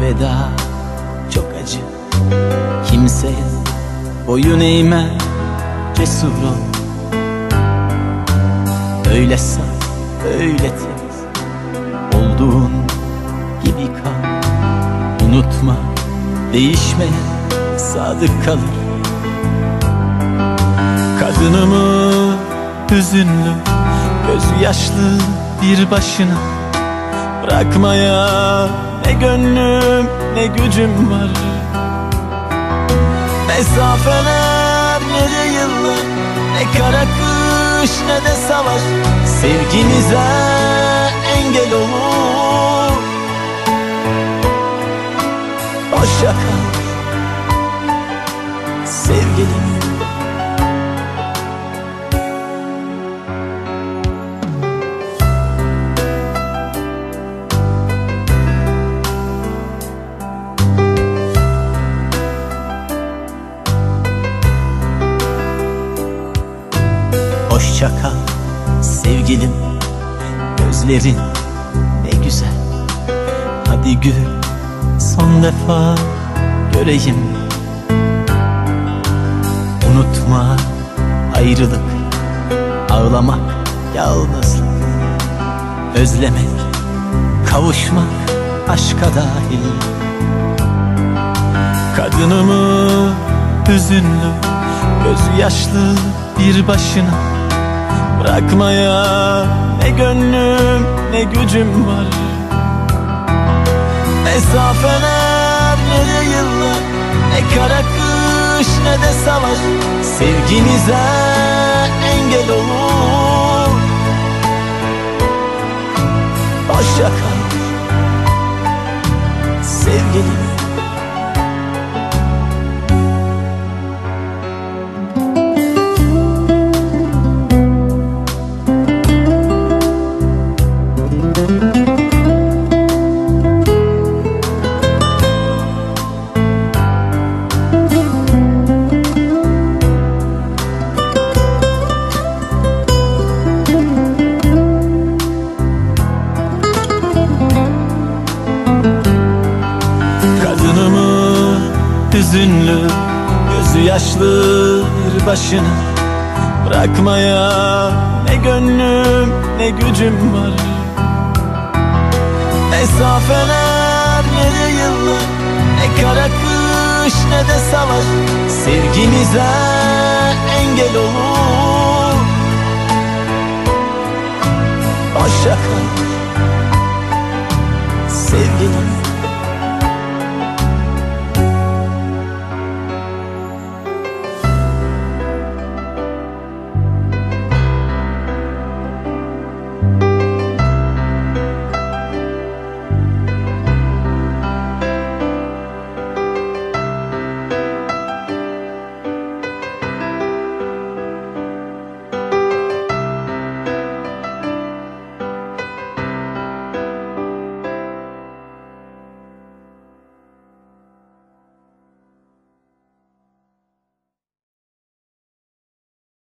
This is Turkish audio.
veda çok acı. Kimseye boyun eğme, cesur ol. Öyle saf, öyle temiz olduğun gibi kal. Unutma, değişmeye sadık kalır. Kadınımı hüzünlü, gözü yaşlı bir başına bırakmaya ne gönlüm ne gücüm var. Mesafeler ne de yıllar, ne kara kış ne de savaş sevginize engel olur. Hoşça kal sevgilim. Hoşça kal sevgilim, gözlerin ne güzel. Hadi gül, son defa göreyim. Unutma ayrılık, ağlamak yalnızlık, özlemek, kavuşmak aşka dahil. Kadınımı hüzünlü, gözü yaşlı bir başına bırakmaya ne gönlüm ne gücüm var. Mesafeler ne de yıllar, ne kara kış ne de savaş sevginize engel olur. Hoşça kal sevgilim. Hüzünlü, gözü yaşlı bir başına bırakmaya ne gönlüm ne gücüm var. Mesafeler ne de yıllar, ne kara kış ne de savaş sevginize engel olur. Hoşça kal sevgilim.